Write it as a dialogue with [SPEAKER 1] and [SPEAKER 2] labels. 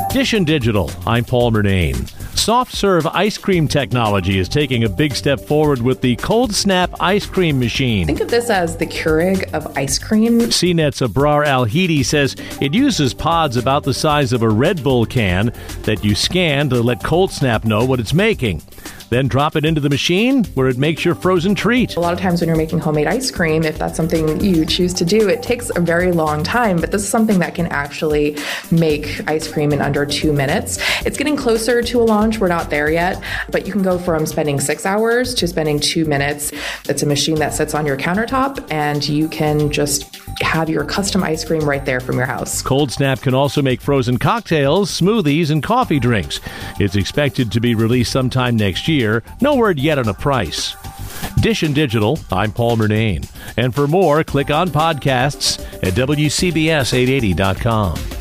[SPEAKER 1] Dish and Digital, I'm Paul Murnane. Soft serve ice cream technology is taking a big step forward with the Cold Snap ice cream machine.
[SPEAKER 2] Think of this as the Keurig of ice cream.
[SPEAKER 1] CNET's Abrar Al-Hidi says it uses pods about the size of a Red Bull can that you scan to let Cold Snap know what it's making. Then drop it into the machine where it makes your frozen treat.
[SPEAKER 2] A lot of times when you're making homemade ice cream, if that's something you choose to do, it takes a very long time, but this is something that can actually make ice cream in under 2 minutes. It's getting closer to a launch. We're not there yet, but you can go from spending 6 hours to spending 2 minutes. It's a machine that sits on your countertop, and you can just have your custom ice cream right there from your house.
[SPEAKER 1] Cold Snap can also make frozen cocktails, smoothies, and coffee drinks. It's expected to be released sometime next year. No word yet on a price. Dish and Digital, I'm Paul Murnane. And for more, click on podcasts at WCBS880.com.